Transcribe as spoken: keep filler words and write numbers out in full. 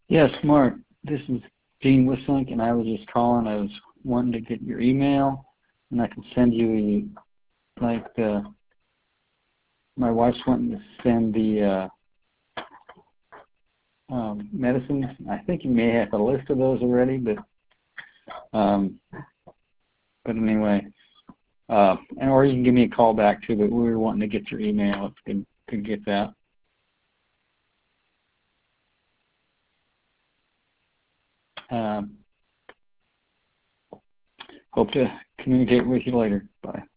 Yes, Mark, this is Gene Wisink, and I was just calling. I was wanting to get your email, and I can send you, like, uh, my wife's wanting to send the uh, um, medicines. I think you may have a list of those already, but um, but anyway, uh, and or you can give me a call back too. But we were wanting to get your email if you could, could get that. Um, hope to communicate with you later. Bye.